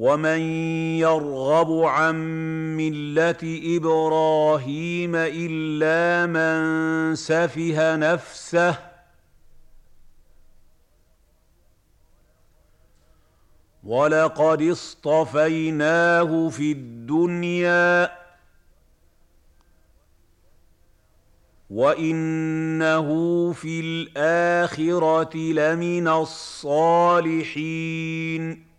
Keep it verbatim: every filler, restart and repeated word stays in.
ومن يرغب عن مله ابراهيم الا من سفه نفسه ولقد اصطفيناه في الدنيا وانه في الاخره لمن الصالحين